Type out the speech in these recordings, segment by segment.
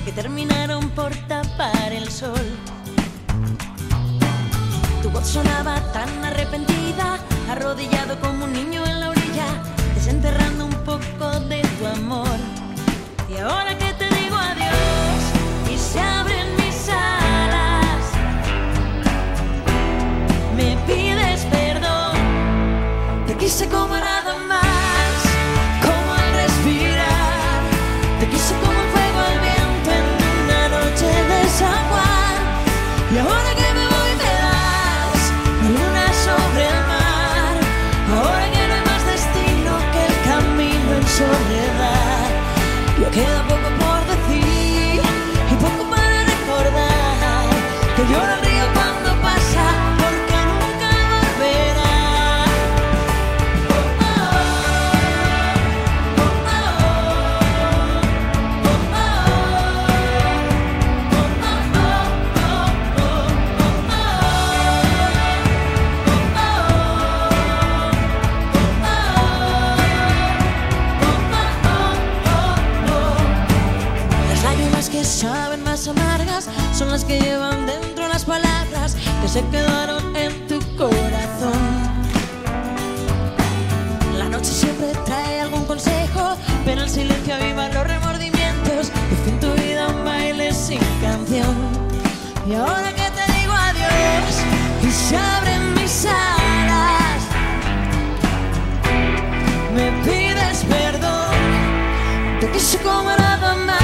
que terminaron por tapar el sol. Tu voz sonaba tan arrepentida, arrodillado como un niño en la orilla, desenterrando un poco de tu amor. Y ahora que te digo adiós y se abren mis alas, me pides perdón. Te quise como nada más, como al respirar. Te quise como un fuego al viento en una noche de San Juan. Y ahora que me voy me das la luna sobre el mar. Ahora que no hay más destino que el camino en soledad. Yo queda poco por decir y poco para recordar. Que llora el río cuando pasa porque nunca volverá. Que saben más amargas son las que llevan dentro las palabras que se quedaron en tu corazón. La noche siempre trae algún consejo, pero el silencio aviva los remordimientos. Por fin tu vida un baile sin canción. Y ahora que te digo adiós y se abren mis alas, me pides perdón. Te quise como nada más,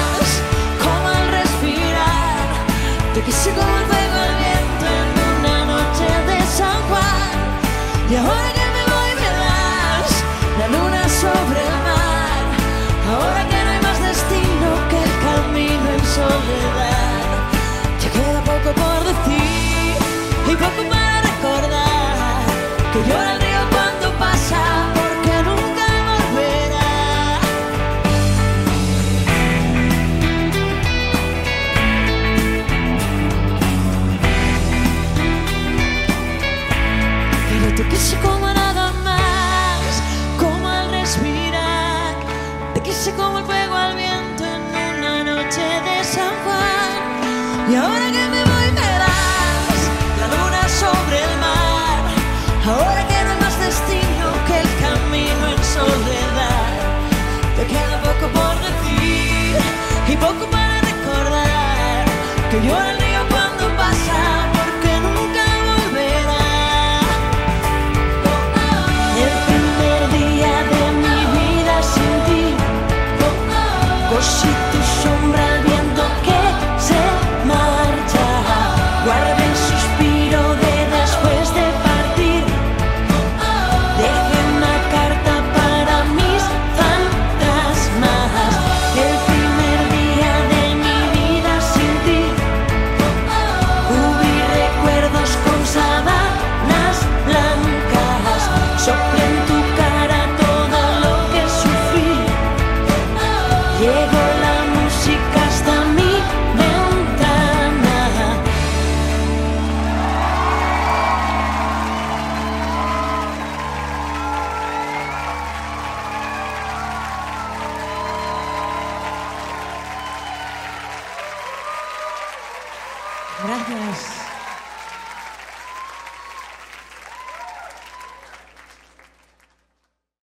te quise como el fuego al viento en una noche de San Juan. Y ahora que me voy me das la luna sobre el mar. Ahora que no hay más destino que el camino en soledad. Ya queda poco por decir y poco para recordar. Que llora el río cuando pasa porque nunca volverá. Te quise como nada más, como al respirar. Te quise como el fuego al viento en una noche de San Juan. Y ahora que me voy me das la luna sobre el mar. Ahora que no hay más destino que el camino en soledad. Te queda poco por decir y poco para recordar. Que llora el río cuando pasa porque nunca volverá. Si tu sombra al viento que se marcha, guarda el suspiro de después de partir. Deje una carta para mis fantasmas. El primer día de mi vida sin ti, cubrí recuerdos con sábanas blancas. Soplé en tu cara todo lo que sufrí. Llegó la música hasta mi ventana. Gracias.